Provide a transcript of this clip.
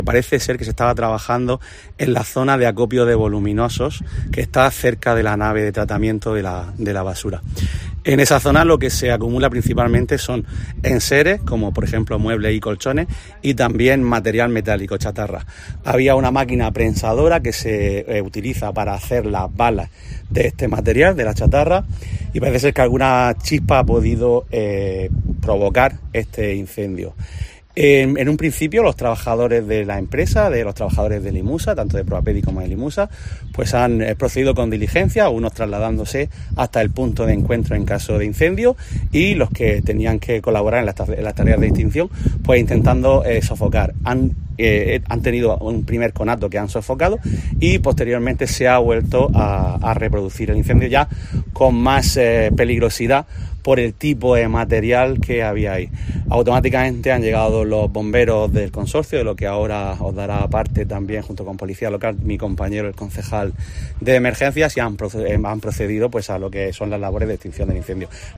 Parece ser que se estaba trabajando en la zona de acopio de voluminosos que está cerca de la nave de tratamiento de la basura. En esa zona lo que se acumula principalmente son enseres, como por ejemplo muebles y colchones, y también material metálico, chatarra. Había una máquina prensadora que se utiliza para hacer las balas de este material, de la chatarra, y parece ser que alguna chispa ha podido provocar este incendio. En un principio los trabajadores de la empresa, de los trabajadores de Limusa, tanto de Proapedi como de Limusa, pues han procedido con diligencia, unos trasladándose hasta el punto de encuentro en caso de incendio y los que tenían que colaborar en las tareas de extinción, pues intentando sofocar. Han tenido un primer conato que han sofocado y posteriormente se ha vuelto a reproducir el incendio ya con más peligrosidad por el tipo de material que había ahí. Automáticamente han llegado los bomberos del consorcio, de lo que ahora os dará parte también junto con policía local mi compañero el concejal de emergencias, y han procedido pues a lo que son las labores de extinción del incendio.